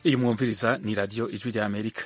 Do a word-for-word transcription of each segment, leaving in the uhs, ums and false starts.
Iyi mwumviriza ni radio Ijwi rya Amerika.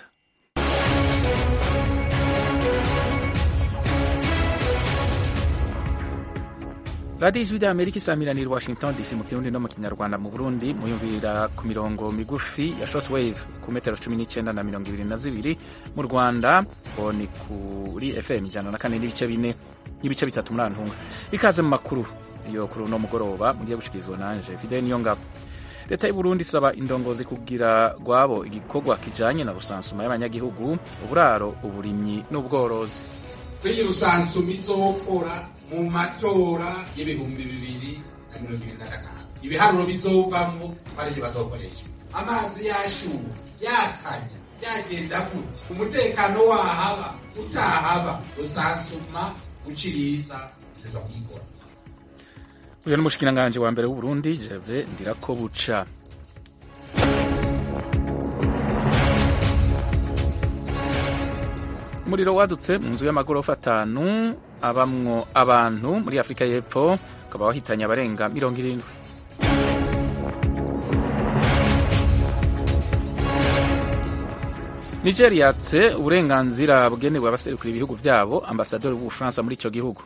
Radio Ijwi rya Amerika isamiranira Washington D C mu Kirundi no mu Kinyarwanda. Mu Burundi muyumvira ku mirongo migufi ya shortwave ku metero cumi n'icenda na mirongo ibiri na zibiri. Mu Rwanda ho ni kuri F M ijana na kane n'ibice bine n'ibice bitatu muri Antunga. Ikaze mu makuru yo kuri uno mugoroba mugiye gushikizwa nanje Fidel Niyonga. Leta y'u Burundi isaba indongozi kugira gwabo igikorwa kijanye na rusansuma y'abanyagihugu, uburaro, uburimyi n'ubworozi. Kuri rusansuma izokora mu matora y'ibihumbi bibiri na mirongo ibiri na gatanu. Ibiharuro bizovamwo barije bazokoresha. Amazi yashuha, yakanya, yagenda gute? Umutekano wahaba, utahaba, rusansuma uciriza ziza kuyikora. Uyu ni umushikiranganji wa mbere w'u Burundi Gervais Ndirakobuca. Umuriro wadutse mu nzu y'amagorofa atanu abamwo abantu muri Afrika y'Epfo ukaba wahitanye abarenga mirongo irindwi. Nigeria yatse uburenganzira bugenewe abaserukira ibihugu vyabo ambasaderi w'Ubufaransa muri ico gihugu.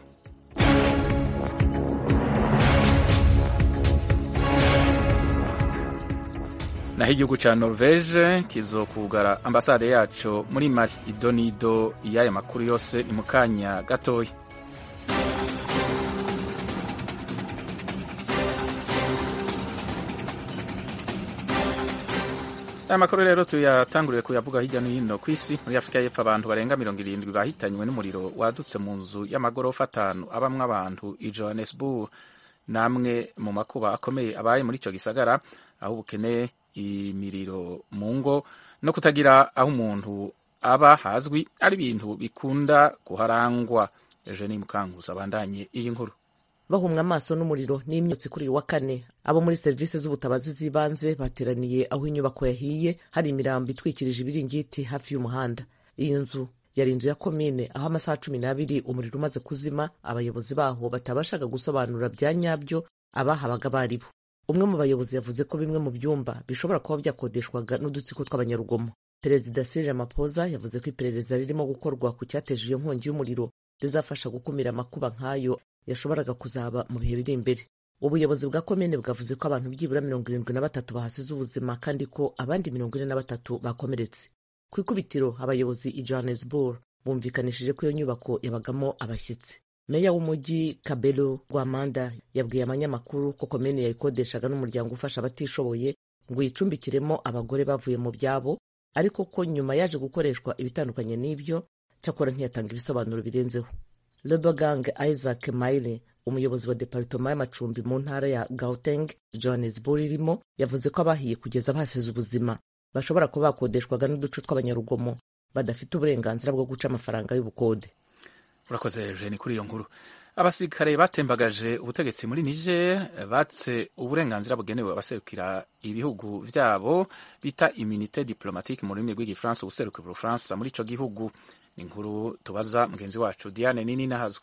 Naho igihugu ca Norvege kizokugara ambasade yaco muri Macedonia. Y'aya makuru yose ni mu kanya gatoya. Aya makuru rero tuyatanguriye kuyavuga hirya no hino kw'isi. Muri Afrika y'Epfo abantu barenga mirongo irindwi bahitanywe n'umuriro wadutse mu nzu y'amagorofa atanu abamwe abantu i Johannesburg, namwe mu makuba akomeye abaye muri ico gisagara, aho ubukene, imiriro mu ngo no kutagira aho umuntu aba hazwi ari ibintu bikunda kuharangwa. Eugenie Mukankusi abandanye iyi nkuru. Bahumwa amaso n'umuriro n'imyotsi kuri wa kane, abo muri serivisi z'ubutabazi z'ibanze bateraniye aho inyubako yahiye, hari imirambo itwikirije ibiringiti hafi y'umuhanda. Iyi nzu yari inzu ya komine, aho amasaha cumi n'abiri umuriro umaze kuzima, abayobozi baho batabashaga gusobanura bya nyabyo abahabaga baribo. Umwe mu bayobozi yavuze ko bimwe mu byumba bishobora kuba byakodeshwaga n'udutsiko tw'abanyarugomo. Perezida Cyril Ramaphosa yavuze ko iperereza ririmo gukorwa ku cyateje iyo nkongi y'umuriro rizafasha gukumira amakuba nk'ayo yashoboraga kuzaba mu bihe biri imbere. Ubuyobozi bwa komine bwavuze ko abantu byibura mirongo irindwi na batatu bahasize ubuzima kandi ko abandi mirongo ine na batatu bakomeretse. Ku ikubitiro abayobozi i Johannesburg bumvikanishije ko iyo nyubako yabagamo abashyitsi. Meya w'umujyi Kabelo Rwamanda yabwiye abanyamakuru ko komine yayikodeshaga n'umuryango ufasha abatishoboye ngo yicumbikiremo abagore bavuye mu byabo, ariko ko nyuma yaje gukoreshwa ibitandukanye n'ibyo, cyakora ntiyatanga ibisobanuro birenzeho. Lebagang Isaac Maile, umuyobozi wa departoma y'amacumbi mu ntara ya Gauteng Johannesburg irimo, yavuze ko abahiye kugeza basize ubuzima bashobora kuba bakodeshwaga n'uduce tw'abanyarugomo badafite uburenganzira bwo guca amafaranga y'ubukode. Urakoze Eugenie kuri iyo nkuru. Abasirikare batembagaje ubutegetsi muri Niger batse uburenganzira bugenewe abaserukira ibihugu vyabo bita immunité diplomatique mu rurimi rw'igifaransa, ubuserukira Ubufaransa muri ico gihugu. Ni inkuru tubaza mugenzi wacu Diane Nini Nahazwe.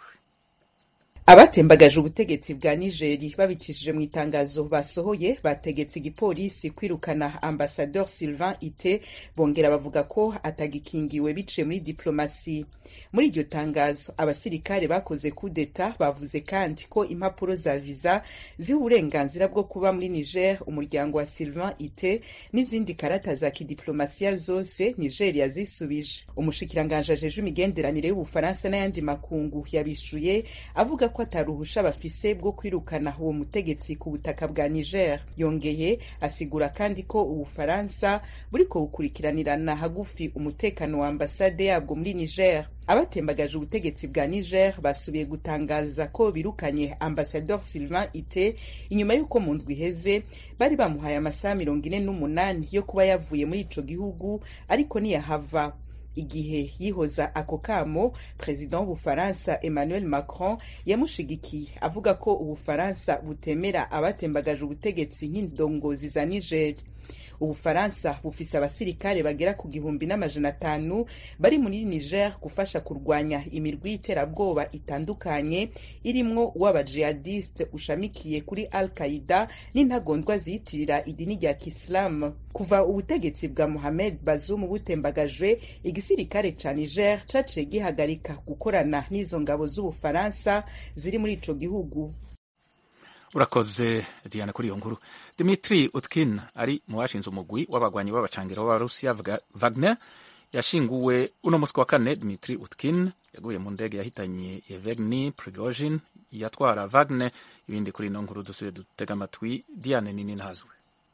Abatembagaje ubutegetsi bwa Nigeri babicishije mu itangazo basohoye bategetse igipolisi kwirukana ambasadeur Sylvain Ite, bongera bavuga ko atagikingiwe biciye muri diplomasi. Muri iryo tangazo abasirikare bakoze kudeta bavuze kandi ko impapuro za visa ziha uburenganzira bwo kuba muri Niger umuryango wa Sylvain Ite n'izindi karata za kidiplomasiya zose Nigeria zisubije. Umushikiranganje ajeje imigenderanire y'Ubufaransa n'ayandi makungu yabishuye avuga ko ataruhusha bafise bwo kwirukana uwo mutegetsi ku butaka bwa Niger. Yongeye asigura kandi ko Ubufaransa buriko bukurikiranirana hagufi umutekano wa ambasade yabwo muri Niger. Abatembagaje ubutegetsi bwa Niger basubiye gutangaza ko birukanye ambasadeur Sylvain Ite inyuma y'uko mu ndwi iheze bari bamuhaye amasaha mirongo ine n'umunani yo kuba yavuye muri ico gihugu, ariko niyahava. igihe yihoza ako kamo perezida w'ubufaransa Emmanuel Macron yamushigikiye avuga ko ubufaransa butemera abatembagaje ubutegetsi nk'indongozi za Niger. Ubufaransa bufise abasirikare bagera ku gihumbi n'amajana atanu bari muri Niger gufasha kurwanya imirwi y'iterabwoba itandukanye irimwo uw'abajihadiste ushamikiye kuri Al-Qaeda n'intagondwa ziyitirira idini rya Kisilamu. Kuva ubutegetsi bwa Mohamed Bazoum butembagajwe, igisirikare ca Niger caciye gihagarika gukorana n'izo ngabo z'Ubufaransa ziri muri ico gihugu. Urakoze Diana kuri iyo nkuru. Dmitry Utkin ari mu bashinze umugwi w'abagwanyi b'abacangero b'Abarusiya Wagner yashinguwe uno musi wa kane. Dmitry Utkin yaguye mu ndege yahitanye Yevgeny Prigozhin yatwara Wagner. Ibindi kuri ino nkuru dusubiye dutega amatwi Diane nini ntazwe.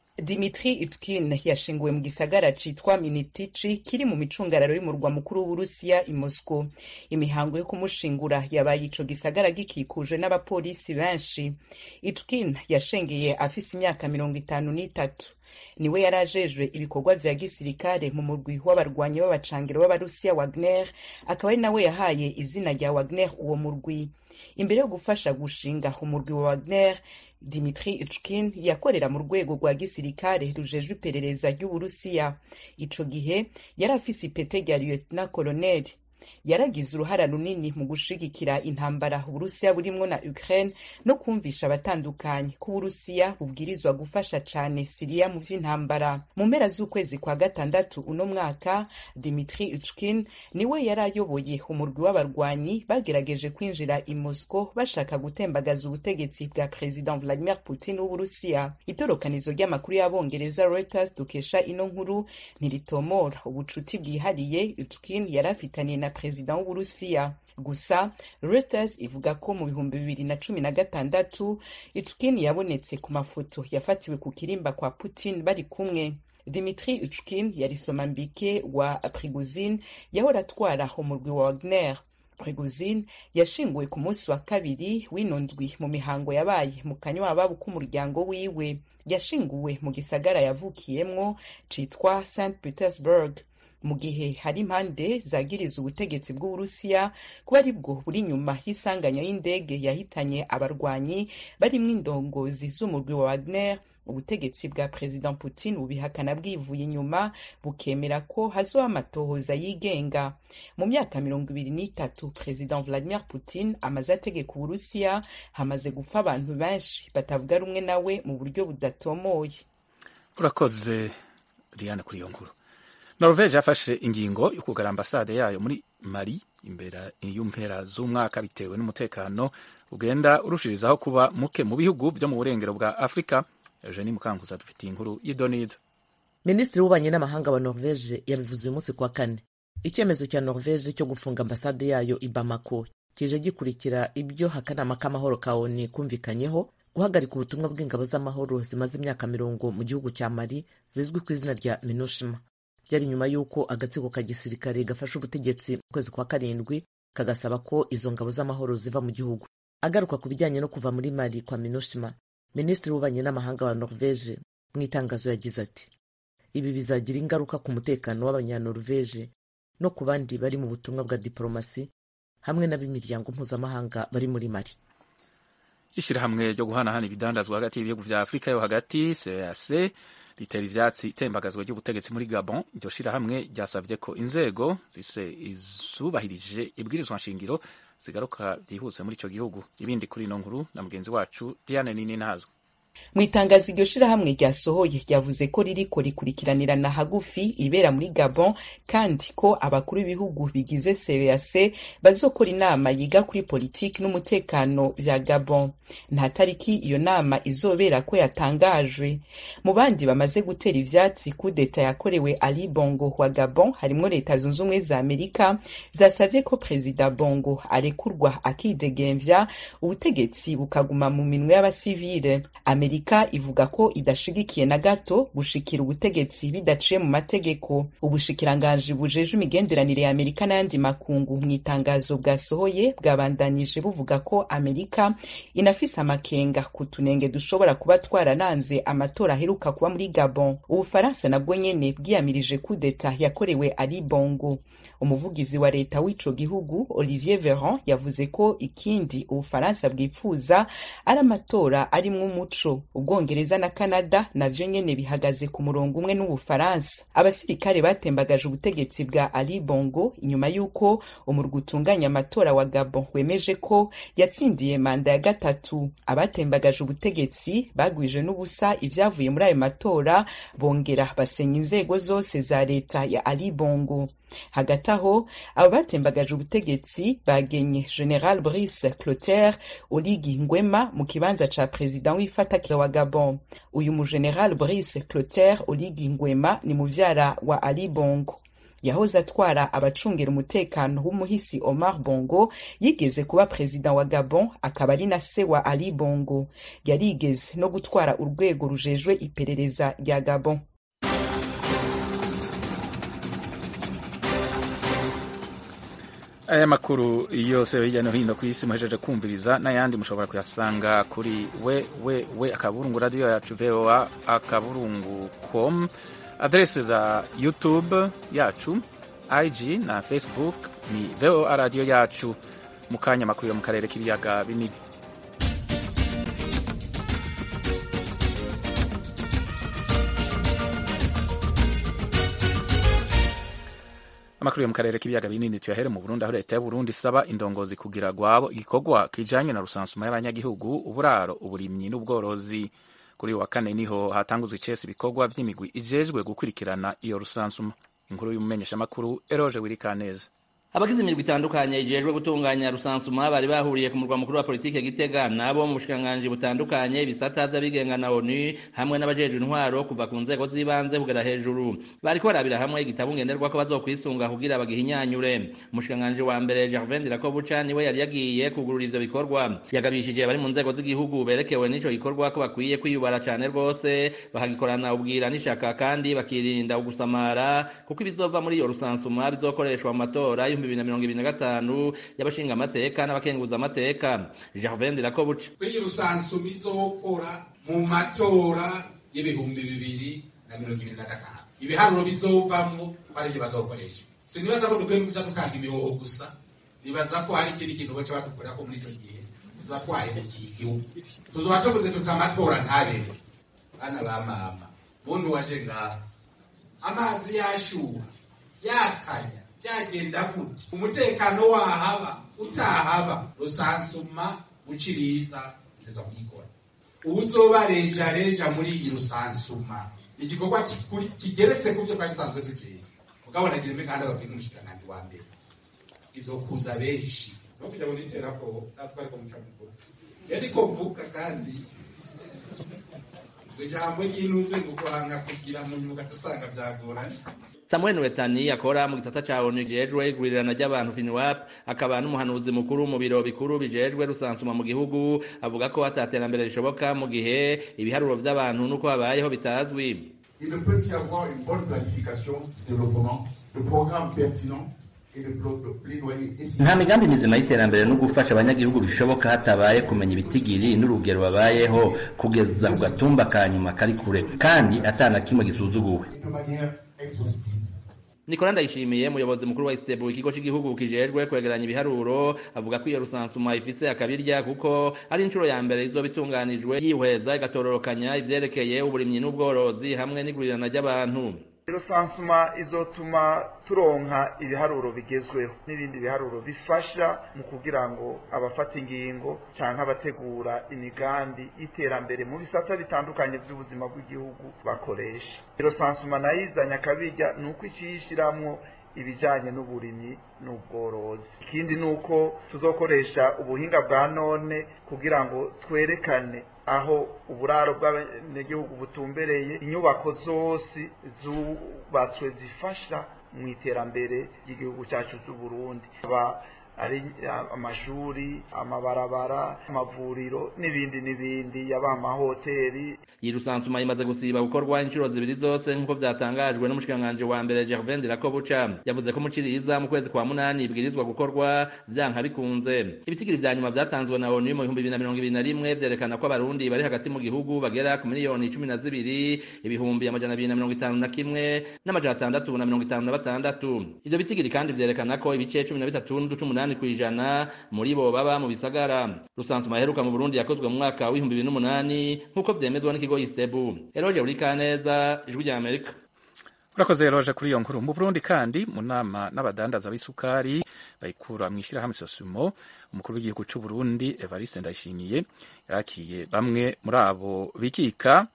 Dmitry Utkin yashinguwe mu gisagara citwa Minitici kiri mu micungararo y'umurwa mukuru w'Uburusiya i Moscow. Imihango yo kumushingura yabaye ico gisagara gikikuje n'abapolisi benshi. Utkin yashengeye afise imyaka mirongo itanu n'itatu. Niwe yarajejwe ibikorwa vya gisirikare mu murwi w'abarwanyi b'abacangero b'Abarusiya Wagner, akaba ari nawe yahaye izina rya Wagner uwo murwi. Imbere yo gufasha gushinga umurwi wa Wagner, Dmitry Utkin yakorera mu rwego rwa gisirikare rujejwe iperereza ry'Uburusiya. Ico gihe yari afise ipete rya lieutenant colonel. Yaragize uruhara runini mu gushigikira intambara Uburusiya burimwo na Ukraine no kumvisha abatandukanye ko Uburusiya bubwirizwa gufasha cane Syria mu vy'intambara. Mu mpera z'ukwezi kwa gatandatu uno mwaka, Dmitry Utkin niwe yarayoboye umurwi w'abarwanyi bagerageje kwinjira i Moscow bashaka gutembagaza ubutegetsi bwa President Vladimir Putin w'Uburusiya. Itorokanizo ry'amakuru y'Abongereza Reuters dukesha ino nkuru ntiritomora ubucuti bwihariye Utkin yarafitaniye na President w'Uburusiya. Gusa Reuters ivuga ko mu bihumbi bibiri na cumi na gatandatu Utkin yabonetse ku mafoto yafatiwe ku kirimba kwa Putin bari kumwe. Dmitry Utkin yari somambike wa Prigozhin yahora atwara umurwi wa Wagner. Prigozhin yashinguwe ku munsi wa kabiri w'inondwi mu mihango yabaye mu kanywa k'umuryango wiwe. Yashinguwe mu gisagara yavukiyemwo citwa Saint Petersburg. Mu gihe hari impande zagiriza ubutegetsi bw'Uburusiya kuba aribwo buri nyuma y'isanganya y'indege yahitanye abarwanyi barimwo indongozi z'umurwi wa Wagner, ubutegetsi bwa President Putin bubihakana bwivuye inyuma bukemera ko hazoba amatohoza yigenga. Mu myaka mirongo ibiri n'itatu President Vladimir Putin amaze ategeka Uburusiya, hamaze gupfa abantu benshi batavuga rumwe nawe mu buryo budatomoye. Urakoze Diana kuri iyo nkuru. Norvege yafashe ingingo yo kugara ambasade yayo muri Mali imbere y'umpera z'umwaka bitewe n'umutekano ugenda urushirizaho kuba muke mu bihugu byo mu burengero bwa Afrika. Eugenie Mukankuza dufitiye inkuru y'Idonido. Minisitiri w'ububanyi n'amahanga wa Norvege yabivuze uyu munsi kwa kane. Icyemezo cya Norvege cyo gufunga ambasade yayo i Bamako kije gikurikira ibyo akanama k'amahoro ka O N U kumvikanyeho guhagarika ubutumwa bw'ingabo z'amahoro zimaze imyaka mirongo mu gihugu cya Mali zizwi ku izina rya MINUSMA. Byari nyuma y'uko agatsiko ka gisirikare gafashe ubutegetsi mu kwezi kwa karindwi kagasaba ko izo ngabo z'amahoro ziva mu gihugu. Agaruka ku bijyanye no kuva muri Mali kwa MINUSMA, Minisitiri w'ububanyi n'amahanga wa Norvege mu itangazo yagize ati: ibi bizagira ingaruka ku mutekano w'abanyanorvege no ku bandi bari mu butumwa bwa diplomasi hamwe n'ab'imiryango mpuzamahanga bari muri Mali. Ishirahamwe ryo guhanahana ibidandazwa hagati y'ibihugu vya Afrika yo hagati C A C ritera ivyatsi itembagazwa ry'ubutegetsi muri Gabon. Iryo shirahamwe ryasavye ko inzego zubahirije ibwirizwa nshingiro zigaruka byihuse muri ico gihugu. Ibindi kuri ino nkuru na mugenzi wacu Diane Nini Ntazwe. Mu itangazo iryo shirahamwe ryasohoye ryavuze ko ririko rikurikiranirana hagufi ibera muri Gabon kandi ko abakuru b'ibihugu bigize C A C bazokora inama yiga kuri politiki n'umutekano vya Gabon. Nta tariki iyo nama izobera ko yatangajwe. Mu bandi bamaze gutera ivyatsi kudeta yakorewe Ali Bongo wa Gabon harimwo Leta Zunze Ubumwe za Amerika zasavye ko Perezida Bongo arekurwa akidegemvya ubutegetsi bukaguma mu minwe y'abasivile. Amerika ivuga ko idashigikiye na gato gushikira ubutegetsi bidaciye mu mategeko. Ubushikiranganji bujeje imigenderanire ya Amerika n'ayandi makungu mu itangazo bwasohoye bwabandanije buvuga ko Amerika inafise amakenga ku tunenge dushobora kuba twarananze amatora aheruka kuba muri Gabon. Ubufaransa nabwo nyene bwiyamirije kudeta yakorewe Ali Bongo. Umuvugizi wa leta w'ico gihugu Olivier Véran yavuze ko ikindi Ubufaransa bwipfuza ari amatora arimwo umuco. Ubwongereza na Canada navyo nyene bihagaze ku murongo umwe n'Ubufaransa. Abasirikare batembagaje ubutegetsi bwa Ali Bongo inyuma y'uko umurwi utunganya amatora wa Gabon wemeje ko yatsindiye manda ya gatatu. Abatembagaje ubutegetsi bagwije n'ubusa ivyavuye muri ayo matora, bongera basenya inzego zose za leta ya Ali Bongo. Hagati aho abo batembagaje ubutegetsi bagenye General Brice Clotaire Oligui Nguema mu kibanza ca president w'ifatakiro wa Gabon. Uyu mu General Brice Clotaire Oligui Nguema ni muvyara wa Ali Bongo. Yahoze atwara abacungera umutekano w'umuhisi Omar Bongo, yigeze kuba president wa Gabon, akaba ari na se wa Ali Bongo. Yarigeze no gutwara urwego rujejwe iperereza rya Gabon. Aya makuru yose hirya no hino ku isi muhejeje kumviriza n'ayandi mushobora kuyasanga kuri we we we akaburungu radio yacu V O A akaburungu com, adresse za YouTube yacu, I G na Facebook ni V O A radio yacu. Mukanya makuru yo mu karere k'ibiyaga binini. Amakuru yo mu karere k'ibiyaga binini tuyahere mu Burundi, aho leta y'u Burundi isaba indongozi kugira gwabo igikorwa kijanye na rusansuma y'abanyagihugu, uburaro, uburimyi n'ubworozi. Kuri wa kane niho hatanguzwe icese ibikorwa vy'imigwi ijejwe gukurikirana iyo rusansuma. Inkuru y'umumenyesha makuru Eroge Wirikaneza. Abagize imirwi itandukanye ijejwe gutunganya rusansuma bari bahuriye ku murwa mukuru wa politike Gitega, nabo mu bushikiranganji butandukanye ibisata vy'abigenga na ONU hamwe n'abajejwe intwaro kuva ku nzego z'ibanze kugera hejuru. Bariko barabira hamwe igitabo ngenderwa ko bazokwisunga kugira bagihinyanyure. Umushikiranganji wa mbere Gervais Ndirakobuca niwe yari yagiye kugurura ivyo bikorwa. Yagabishije bari mu nzego z'igihugu berekewe n'ico gikorwa ko bakwiye kwiyubara cane rwose, bakagikorana ubwira n'ishaka kandi bakirinda ugusamara, kuko ibizova muri iyo rusansuma bizokoreshwa mu matora bibiri na mirongo ibiri na gatanu y'abashinga amateka n'abakenguza amateka. Gervais Ndirakobuca: kuri rusansuma izokora mu matora y'ibihumbi bibiri na mirongo ibiri na gatanu, ibiharuro bizovamwo barije bazokoresha. Sinibaza ko dukwiye kuja dukanga imihoho gusa, nibaza ko hari ikindi kintu baca badukorera ko muri ico gihe tuzatwaye igihugu, tuzoba tuvuze tuti amatora ntabere. Bana ba mama, muntu waje ngaha amazi yashuha yakanya byagenda gute, umutekano wahaba utahaba, rusansuma uciriza teza kuyikora. Uzobareja reja muri iyi rusansuma igikorwa kikuri kigeretse ku byo twasanzwe tujeje, ukabona gireme kandi abafite umushikiranganje wa mbere izokuza benshi no kujya muri terako natwari ko mucamuko yari ko mvuka kandi ijambo ry'inuze gukoranga kugira mu nyuga tusanga byagoranye. Samuel Nwetani akora mu gisata ca ONU kijejwe gurirana ry'abantu FINWAP, akaba n'umuhanuzi mukuru mu biro bikuru bijejwe rusansuma mu gihugu, avuga ko ataterambere rishoboka mu gihe ibiharuro vy'abantu nuko babayeho bitazwi. Il ne peut y avoir une bonne planification du développement, de programmes pertinents et de plaidoyer efficace. Nta migambi mizima y'iterambere no gufasha abanyagihugu bishoboka hatabaye kumenya ibitigiri n'urugero babayeho kugeza ku gatumba ka nyuma kari kure kandi atana kimwe gisuzuguwe. De manière exhaustive. Nicolas Ndayishimiye, umuyobozi mukuru wa Istebu, ikigo cy'igihugu kijejwe kwegeranya ibiharuro, avuga ko iyo rusansuma ifise akabirya kuko ari incuro ya mbere izo bitunganijwe yihweza igatororokanya ivyerekeye uburimyi n'ubworozi hamwe n'igurirana ry'abantu. Rusansuma izotuma turonka ibiharuro bigezweho n'ibindi biharuro bifasha mu kugira ngo abafata ingingo canke abategura imigambi y'iterambere mu bisata bitandukanye by'ubuzima bw'igihugu bakoresha. Rusansuma nayizanya kabirya nuko iciyishiramwo ibijanye n'uburimyi n'ubworozi. Ikindi nuko tuzokoresha ubuhinga bwa none kugira ngo twerekane aho uburaro bw'abanyagihugu butumbereye, inyubako zose zubatswe zifasha mu iterambere ry'igihugu cyacu cy'u Burundi. Aba ari amashuri, amabarabara, amavuriro n'ibindi n'ibindi, yaba amahoteli. Iyi rusansuma imaze gusiba gukorwa inshuro zibiri zose nk'uko vyatangajwe n'umushikanganje wa mbere Gervais Ndirakobuca. Yavuze ko muciriza mu kwezi kwa munani ibwirizwa gukorwa vyanka bikunze. Ibitigiri vya nyuma vyatanzwe na ONU mu bihumbi bibiri na mirongo ibiri na rimwe vyerekana ko abarundi bari hagati mu gihugu bagera ku miliyoni cumi na zibiri ibihumbi amajana abiri na mirongo itanu na kimwe n'amajana atandatu na mirongo itanu na batandatu. Ivyo bitigiri kandi vyerekana ko ibice cumi na bitatu n'uduce umunani kw'ijana muri bo baba mu bisagara. Rusansuma iheruka mu Burundi yakozwe mu mwaka w'ibihumbi bibiri n'umunani nk'uko vyemezwa n'ikigo Istebu. Eroje Urikaneza, Ijwi rya Amerika. Urakoze Eroje kuri iyo nkuru. Mu Burundi kandi mu nama n'abadandaza b'isukari bayikura mu ishirahamwe Sosumo, umukuru w'igihugu c'u Burundi Evariste Ndayishimiye yarakiye bamwe muri abo bikika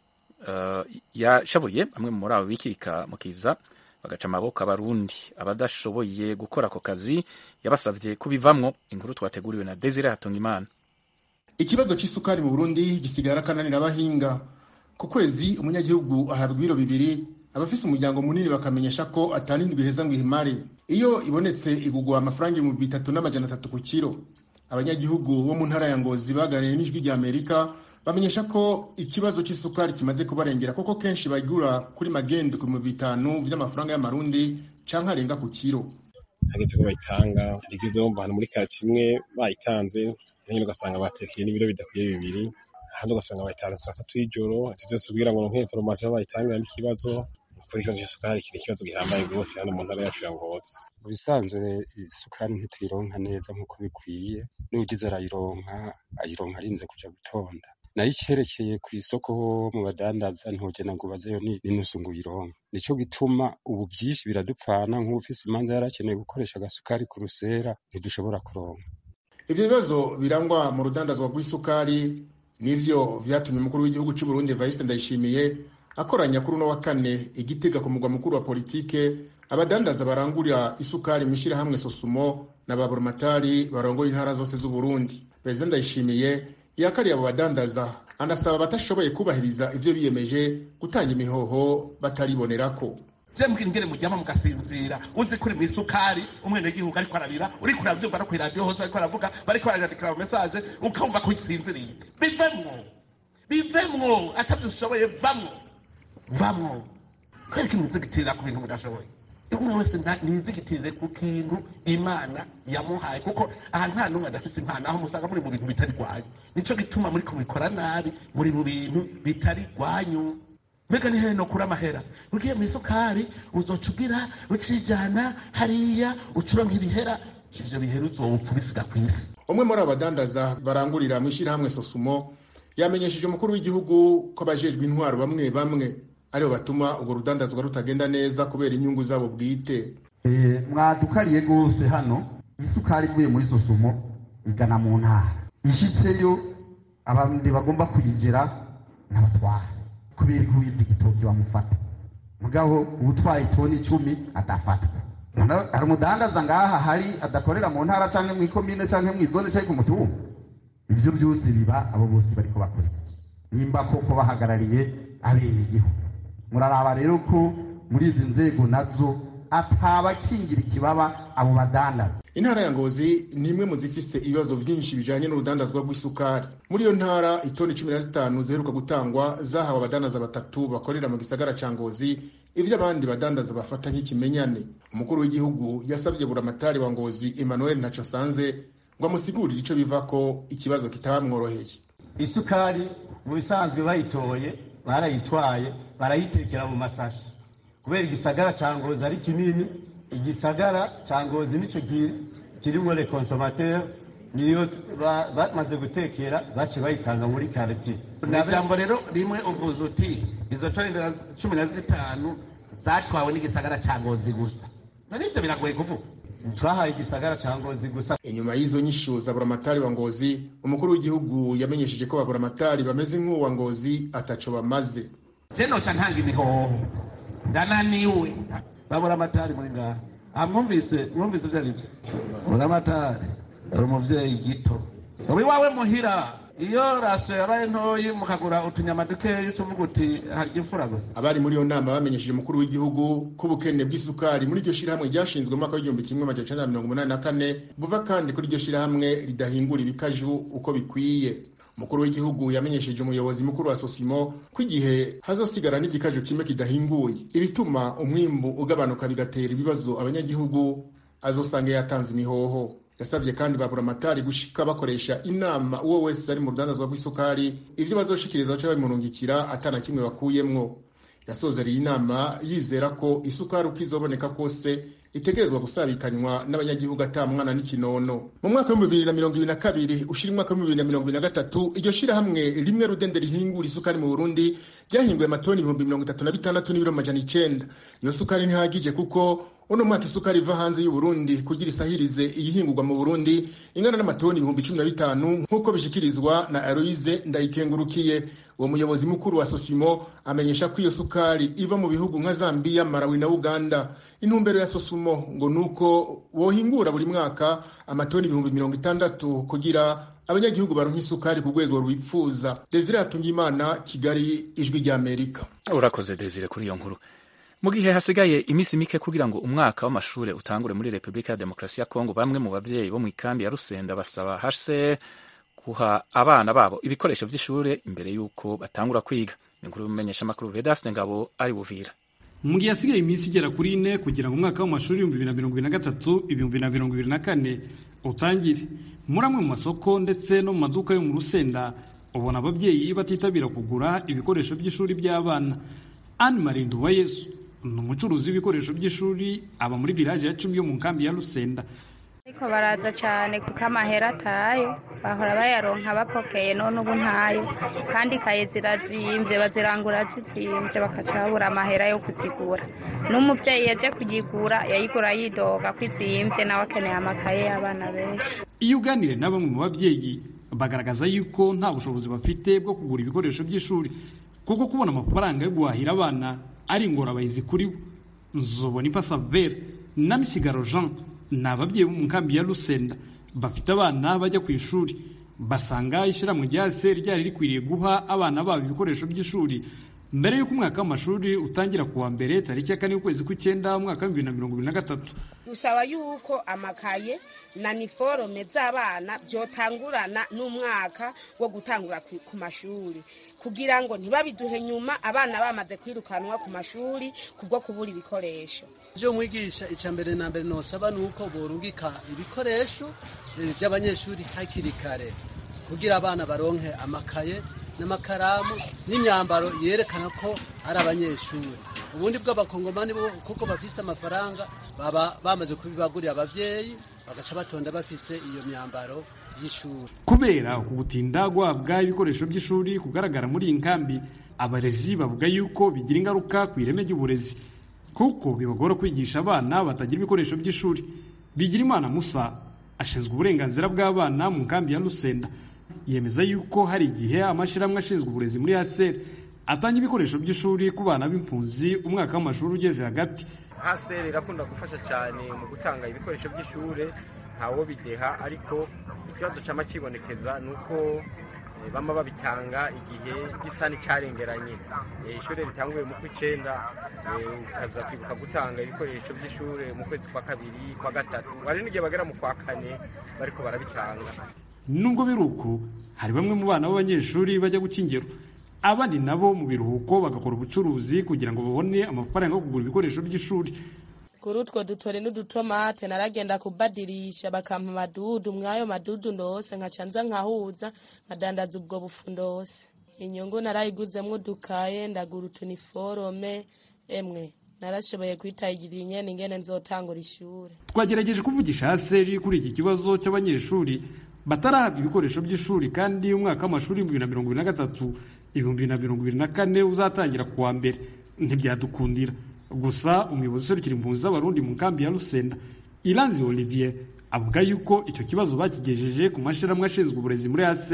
uh, yashabuye bamwe muri abo bikika mukiza bagaca amaboko abarundi abadashoboye gukora ako kazi yabasavye kubivamwo. Inkuru twateguriwe na Desire Hatungimana. Ikibazo c'isukari mu Burundi gisigara kananira abahinga. Ku kwezi umunyagihugu ahabwa ibiro bibiri, abafise umuryango munini bakamenyesha ko atanindwi heza ngo ihimare. Iyo ibonetse igugwa amafaranga mu bitatu n'amajana atatu ku kiro. Abanyagihugu bo mu ntara ya Ngozi baganiriye n'Ijwi rya Amerika bamenyesha ko ikibazo c'isukari kimaze kubarengera koko kenshi bagura kuri magendo ku mu bitanu by'amafaranga y'amarundi canke arenga ku kiro. Hageze ko bayitanga rigize bomba hano muri kati imwe bayitanze nyine ugasanga batekeye n'ibiro bidakwiye bibiri, ahandi ugasanga bayitanze saa tatu y'ijoro. Ati byose kugira ngo nke information bayitangira n'ikibazo kuri ikibazo c'isukari kiri ikibazo gihambaye rwose hano mu ntara yacu ya Ngozi. Mu bisanzwe isukari ntituyironka neza nk'uko bikwiye, n'ugize arayironka ayironka arinze kuja gutonda. Nayo ikerekeye ku isoko mu badandaza ntugena ngo bazeyo ni nusu ngo uyironka. Nico gituma ubu byinshi biradupfana nk'ufise imanza yarakeneye gukoresha agasukari ku rusera ntidushobora kuronka. Ivyo bibazo birangwa mu rudandazwa rw'isukari nivyo vyatumye umukuru w'igihugu c'u Burundi Evariste Ndayishimiye akoranya kuri no wa kane igitega ku mugwa mukuru wa politike abadandaza barangurira isukari mu ishirahamwe Sosumo n'ababurmatari barongoye intara zose z'u Burundi. President Ndayishimiye yakariye abo badandaza anasaba batashoboye kubahiriza ivyo biyemeje gutanga imihoho bataribonerako. Jemwe ingere mujyama mugasinzira uzi kuri mu isukari umwene gihugu ariko arabira uri kuravyumva no kwiradio hose ariko aravuga bariko barandika message ukumva ko isinziriye. Bivemwo bivemwo atabyushoboye vamwo vamwo kwereka imizigitira ku bintu mudashoboye. Umwe wese nizigitire ku kintu Imana yamuhaye kuko aha nta numwe adafise impano aho musanga muri mu bintu bitari gwanyu. Nico gituma muri kubikora nabi muri mu bintu bitari gwanyu. Mbega ni heno kuri amahera ugiye mu isukari uzocugira ucijana hariya ucuronka ibihera ivyo bihera uzowupfubisiga kw'isi. Umwe muri abadandaza barangurira mu ishirahamwe Sosumo yamenyesheje umukuru w'igihugu ko abajejwe intwaro bamwe bamwe aribo batuma urwo rudandazwa rutagenda neza kubera inyungu zabo bwite. Eh mwadukariye gose hano isukari ivuye muri Sosumo igana mu ntara ishitseyo abandi bagomba kuyigera n'abatwara kubera ko uyizi igitoki bamufata mugabo ubutwaye toni icumi atafata. Hari umudandaza ngaha hari adakorera mu ntara canke mu ikomine canke mu izone canke ku mutumba. Ivyo byose biba abo bose bariko bakora nimba koko bahagarariye abene igihugu. Muraraba rero ko muri izi nzego nazo atabakingira ikibaba abo badandaza. Intara ya Ngozi ni imwe mu zifise ibibazo byinshi bijanye n'urudandazwa rw'isukari. Muri iyo ntara itoni cumi na zitanu ziheruka gutangwa zahawe abadandaza batatu bakorera mu gisagara ca Ngozi, ivyo abandi badandaza bafata nk'ikimenyane. Umukuru w'igihugu yasabye buramatari wa Ngozi Emmanuel Ntacosanze ngo amusigurire ico bivako ikibazo kitabamworoheye. Isukari mu bisanzwe bayitoye barayitwaye barayitekera mu masashi kubera igisagara ca Ngozi ari kinini. Igisagara ca Ngozi nico kirimo le consommateur niyo bamaze gutekera bace bayitanga muri quartier. Ijambo rero rimwe uvuze uti izo toni cumi na zitanu zatwawe n'igisagara ca Ngozi gusa. Nibyo biragoye kuvuga. Twahaye igisagara ca Ngozi gusa. Inyuma y'izo nyishu za buramatari wa Ngozi, umukuru w'igihugu yamenyesheje ko aburamatari bameze nk'uwa Ngozi ataco bamaze. Zeno ca ntanga imihoho ndananiwe baburamatari muri ngaha. Amwumvise mwumvise byari byo buramatari ari umuvyeyi gito uri wawe muhira iyo rasiyo yabaye ntoyi mukagura utunyama dukeyi tuvuga uti harya imfura gusa. Abari muri iyo nama bamenyesheje umukuru w'igihugu ko ubukene bw'isukari muri iryo shirahamwe ryashinzwe mu mwaka w'igihumbi kimwe amajana icenda na mirongo umunani na kane buva kandi kuri iryo shirahamwe ridahingura ibikaju uko bikwiye. Umukuru w'igihugu yamenyesheje umuyobozi mukuru wa Sosimo ko igihe hazosigara n'igikaju kimwe kidahinguye ibituma umwimbu ugabanuka bigatera ibibazo abanyagihugu azosanga yatanze imihoho. Yasabye kandi babura amatari gushika bakoresha inama uwo wese ari mu rudandazwa rw'isukari ivyo bazoshikiriza baca babimurungikira atana kimwe bakuyemwo. Yasozereye inama yizera ko isukari uko izoboneka kose itegerezwa gusabikanywa n'abanyagihugu ata mwana n'ikinono. Mu mwaka wa bibiri na mirongo ibiri na kabiri ushira umwaka wa bibiri na mirongo ibiri na gatatu iryo shirahamwe rimwe rudende rihingura isukari mu Burundi ryahinguye amatoni ibihumbi mirongo itatu na bitandatu n'ibiro amajana icenda. Iyo sukari ntihagije kuko uno mwaka isukari iva hanze y'u Burundi kugira isahirize iyihingurwa mu Burundi ingana n'amatoni ibihumbi cumi na bitanu nk'uko bishikirizwa na Aloise Ndayikengurukiye. Uwo muyobozi mukuru wa Sosimo amenyesha ko iyo sukari iva mu bihugu nka Zambia, Malawi na Uganda. Intumbero ya Sosumo ngo nuko wohingura buri mwaka amatoni ibihumbi mirongo itandatu kugira abanyagihugu baronka isukari ku rwego rwifuza. Desire Hatungimana, Kigali, Ijwi rya Amerika. Urakoze Desire kuri iyo nkuru. Mu gihe hasigaye imisi mike kugira ngo umwaka w'amashure utangure muri Republika ya Demokarasi ya Kongo, bamwe mu bavyeyi bo mu ikambi ya Rusenda basaba H C R kuha abana babo ibikoresho vy'ishure imbere yuko batangura kwiga. Inkuru y'umumenyesha makuru Vedaste Ngabo ari Buvira. Mu gihe hasigaye imisi igera kuri ine kugira ngo umwaka w'amashuri ibihumbi bibiri na mirongo ibiri na gatatu ibihumbi bibiri na mirongo ibiri na kane utangire, muri amwe mu masoko ndetse no mu maduka yo mu Rusenda ubona abavyeyi batitabira kugura ibikoresho by'ishuri by'abana. Anne Marie Nduwayesu ni umucuruzi w'ibikoresho by'ishuri aba muri village ya cumi yo mu nkambi ya Rusenda. Ariko baraza cyane kuko amahera atayo bahora bayaronka bapokeye none ubu ntayo, kandi kaye zirazimvye bazirangura zizimvye bakaca babura amahera yo kuzigura. N'umuvyeyi yaje kugigura yayigura yidoga kwizimvye nawe akeneye amakaye y'abana benshi. Iyo uganire na bamwe mu bavyeyi bagaragaza yuko nta bushobozi bafite bwo kugura ibikoresho by'ishuri kuko kubona amafaranga yo guhahira abana ari ingorabahizi kuri bo. Nzobona Ipasavere na Misigaro Jean ni ababyeyi bo mu nkambi ya Rusenda bafite abana bajya ku ishuri, basanga ishyirahamwe rya H C R ryari rikwiriye guha abana babo ibikoresho by'ishuri mbere y'uko umwaka w'amashuri utangira kuwa mbere tariki ya kane y'ukwezi kw'icyenda umwaka wa bibiri na mirongo ibiri na gatatu. Dusaba yuko amakaye na niforome z'abana byotangurana n'umwaka wo gutangura ku mashuri kugira ngo ntibabiduhe nyuma abana bamaze kwirukanwa ku mashuri kubwo kubura ibikoresho. Byo mwigisha icambere na mbere nosaba nuko borungika ibikoresho by'abanyeshuri hakiri kare kugira abana baronke amakaye n'amakaramu n'imyambaro yerekana ko ari abanyeshuri. Ubundi bw'abakongomani bo kuko bafise amafaranga baba bamaze kubibagurira abavyeyi bagaca batonda bafise iyo myambaro y'ishuri. Kubera ukugutinda guhabwa ibikoresho by'ishuri kugaragara muri iyi nkambi, abarezi bavuga yuko bigira ingaruka ku ireme ry'uburezi kuko bibagora kwigisha abana batagira ibikoresho by'ishuri. Bigirimana Musa ashinzwe uburenganzira bw'abana mu nkambi ya Rusenda yemeza yuko hari igihe amashirahamwe ashinzwe uburezi muri H C R atanga ibikoresho by'ishuri ku bana b'impunzi umwaka w'amashuri ugeze hagati. H C R irakunda gufasha cyane mu gutanga ibikoresho by'ishure ntawo bideha, ariko ikibazo cyama kibonekeza nuko bama babitanga igihe gisa n'icarengeranye. Ishure ritanguye mu kw'icenda ukaza kwibuka gutanga ibikoresho by'ishure mu kwezi kwa kabiri kwa gatatu, bari n'igihe bagera mu kwa kane bariko barabitanga. Nubwo biruko hari bamwe mu bana b'abanyeshuri bajya gucingero, abandi nabo mu biruhuko bagakora ubucuruzi kugira ngo babone amafaranga yo kugura ibikoresho by'ishuri. Kuri utwo dutore n'udutomate naragenda kubadirisha bakampa madudu, mwayo madudu ndose nkacanza nkahuza nkadandaza ubwo bufu ndose. Inyungu narayiguzemwo dukaye ndagura utuniforome, emwe narashoboye kwitayigirira inyene ingene nzotangura ishuri. Twagerageje kuvugisha H C R kuri iki kibazo cy'abanyeshuri batarahabwa ibikoresho by'ishuri kandi umwaka w'amashuri ibihumbi bibiri na mirongo ibiri na gatatu ibihumbi bibiri na mirongo ibiri na kane uzatangira kuwa mbere, ntibyadukundira. Gusa umuyobozi userukira impunzi z'abarundi mu nkambi ya Rusenda Iranzi Olivier avuga yuko icyo kibazo bakigejeje ku mashirahamwe ashinzwe uburezi muri H C R.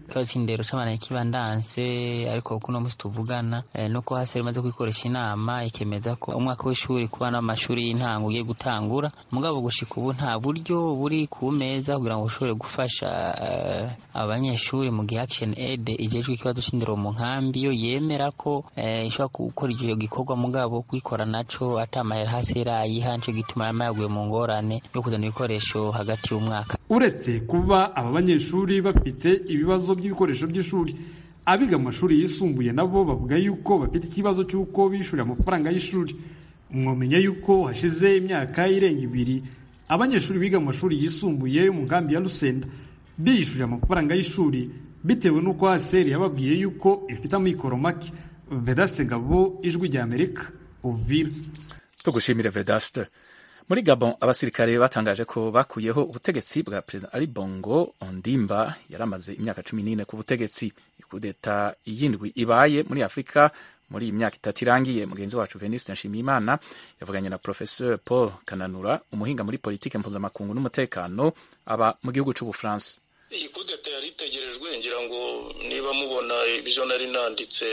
ikibazo c'indero c'abana kibandanse ariko kuno musi tuvugana eh, nuko hasi rimaze kwikoresha inama ikemeza ko umwaka w'ishuri ku bana b'amashuri y'intango ugiye gutangura mugabo gushika ubu nta buryo buri ku meza kugira ngo ushobore gufasha uh, abanyeshuri mu gihe Action Aid ijejwe ikibazo c'indero mu nkambi yo yemera ko eh, ishobora gukora icyo gikorwa mugabo kwikora naco atamahera hasi rayiha nico gituma yamaguye mu ngorane yo kuzana ibikoresho hagati y'umwaka. Uretse kuba aba banyeshuri bafite ibibazo by'ibikoresho by'ishuri, abiga mu mashuri yisumbuye nabo bavuga yuko bafite ikibazo cy'uko bishura amafaranga y'ishuri. Mwomenya yuko hashize imyaka irenga ibiri abanyeshuri biga mu mashuri yisumbuye mu nkambi ya Lusenda bishurira amafaranga y'ishuri bitewe n'uko Aseri yababwiye yuko ifite amikoro make. Vedaste Ngabo, Ijwi rya Amerika, Uvira. Tugushimire Vedaste. Muri Gabon abasirikare batangaje ko bakuyeho ubutegetsi bwa President Ali Bongo Ondimba yaramaze imyaka cumi n'ine ku butegetsi. Ikudeta yindwi ibaye muri Afrika muri imyaka itatu irangiye. Mugenzi wacu Veniste Nshimiyimana yavuganye na Professeur Paul Kananura, umuhinga muri politike mpuzamakungu n'umutekano, aba mu gihugu cy'u Bufaransa. Iyi kudeta yari itegerejwe, ngira ngo niba mubona ibyo nari nanditse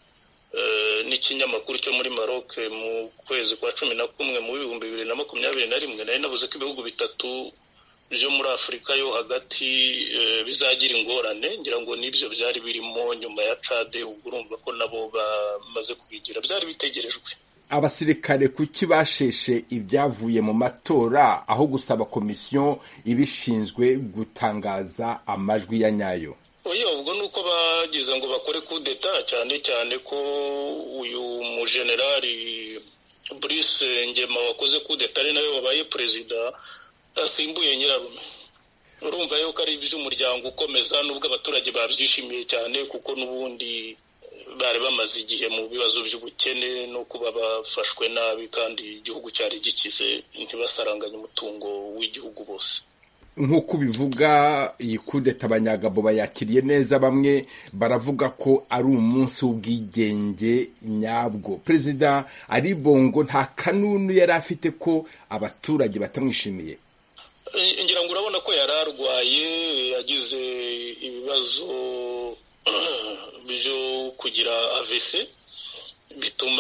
Uh, n'ikinyamakuru cyo muri Maroc mu kwezi kwa cumi na kumwe mu bihumbi bibiri na makumyabiri na rimwe nari navuze ko ibihugu bitatu byo muri Afrika yo hagati uh, bizagira ingorane. Ngira ngo nibyo byari birimo nyuma ya Chad, urumva ko nabo bamaze kubigira, byari bitegerejwe. Abasirikare kuki basheshe ibyavuye mu matora aho gusaba komisiyo ibishinzwe gutangaza amajwi ya nyayo? Oya, ubwo nuko bagize ngo bakore kudeta, cyane cyane ko uyu mujenerali Brice Ngema wakoze kudeta ari nawe wabaye perezida asimbuye nyirarume. Urumva yuko ari iby'umuryango ukomeza, nubwo abaturage babyishimiye cyane kuko n'ubundi bari bamaze igihe mu bibazo by'ubukene no kuba bafashwe nabi kandi igihugu cyari gikize ntibasaranganye umutungo w'igihugu bose. Nk'uko bivuga iyi kudeta abanyagabo bayakiriye neza, bamwe baravuga ko ari umunsi w'ubwigenge nyabwo. Perezida Ali Bongo nta kanunu yari afite ko abaturage batamwishimiye. Ngira ngo urabona ko yari arwaye, yagize ibibazo byo kugira A V C bituma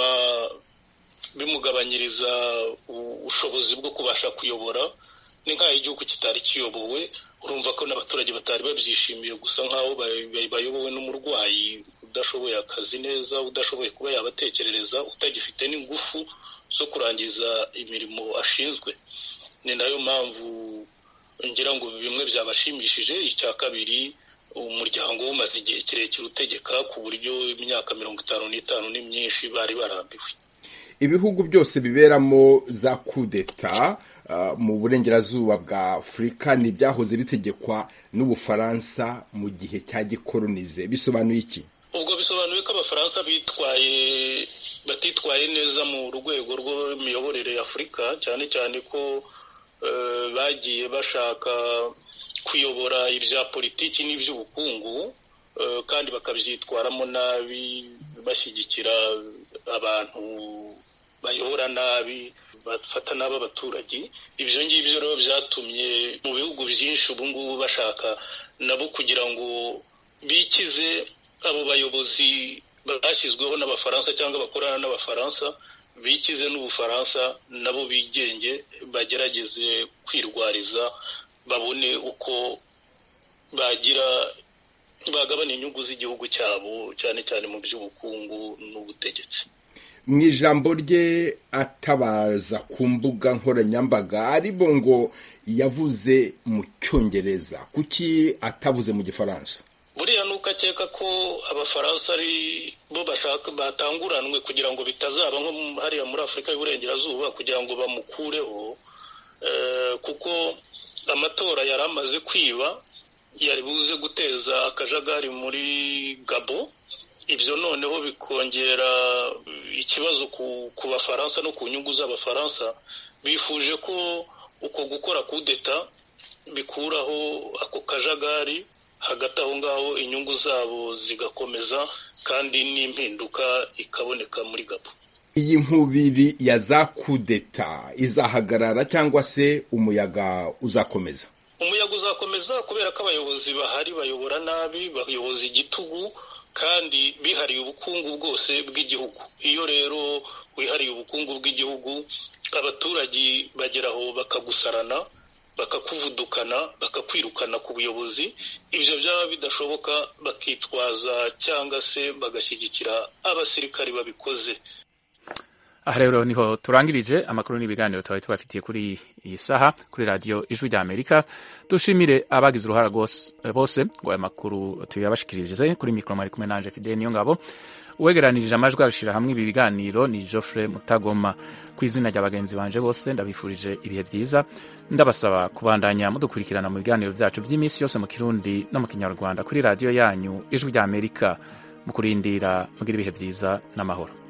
bimugabanyiriza ubushobozi bwo kubasha kuyobora. Ni nk'aho igihugu kitari kiyobowe, urumva ko n'abaturage batari babyishimiye, gusa nk'aho bayobowe n'umurwayi udashoboye akazi neza, udashoboye kuba yabatekerereza, utagifite n'ingufu zo kurangiza imirimo ashinzwe. Ni nayo mpamvu ngira ngo bimwe byabashimishije. Icya kabiri, umuryango umaze igihe kirekire utegeka ku buryo imyaka mirongo itanu n'itanu ni myinshi, bari barambiwe. Ibihugu byose biberamo za kudeta uh, mu burengerazuba bwa Afrika ni byahoze bitegekwa n'Ubufaransa mu gihe cya gikolonize. Bisobanuye iki? Ubwo bisobanuye ko abafaransa bitwaye batitwaye neza mu rwego rw'imiyoborere ya Afrika, cyane cyane ko uh, bagiye bashaka kuyobora ibya politiki n'iby'ubukungu, uh, kandi bakabyitwaramo nabi, bashyigikira abantu bayobora nabi, bafata nabi abaturage. Ibyo ngibyo rero byatumye mu bihugu byinshi ubu ngubu bashaka nabo kugira ngo bikize abo bayobozi bashyizweho n'abafaransa cyangwa bakorana n'abafaransa, bikize n'Ubufaransa, nabo bigenge, bagerageze kwirwariza, babone uko bagira bagabana inyungu z'igihugu cyabo, cyane cyane mu by'ubukungu n'ubutegetsi. Mu ijambo rye atabaza ku mbuga nkoranyambaga, Ali Bongo yavuze mu Cyongereza. Kuki atavuze mu Gifaransa? Buriya nuko akeka ko abafaransa ari bo bashaka batanguranwe kugira ngo bitazaba nko hariya muri Afrika y'Uburengerazuba, kugira ngo bamukureho, uh, kuko amatora yari amaze kwiba, yari buze guteza akajagari muri Gabon. Ibyo noneho bikongera ikibazo ku, ku bafaransa no ku nyungu z'abafaransa. Bifuje ko uko gukora kudeta bikuraho ako kajagari, hagati aho ngaho inyungu zabo zigakomeza kandi n'impinduka ikaboneka muri Gabon. Iyi nkubiri ya za kudeta izahagarara cyangwa se umuyaga uzakomeza? umuyaga uzakomeza kubera ko abayobozi bahari bayobora nabi, bayoboza igitugu kandi bihariye ubukungu bwose bw'igihugu. Iyo rero wihariye ubukungu bw'igihugu, abaturage bageraho bakagusarana, bakakuvudukana, bakakwirukana ku buyobozi. Ibyo byaba bidashoboka, bakitwaza cyangwa se bagashyigikira abasirikari babikoze. Aha rero niho turangirije amakuru n'ibiganiro twari tubafitiye kuri iyi saha kuri radio Ijwi rya Amerika. Dushimire abagize uruhara bose ngo aya makuru tuyabashikirije. Kuri mikro mari kumwe nanje Fidel Niyongabo, uwegeranirije amajwi abishira hamwe ibi biganiro ni Geoffrey Mutagoma. Ku izina ry'abagenzi banje bose ndabifurije ibihe byiza, ndabasaba kubandanya mudukurikirana mu biganiro byacu by'iminsi yose mu Kirundi no mu Kinyarwanda kuri radio yanyu Ijwi rya Amerika. Mu kurindira mugira ibihe byiza n'amahoro.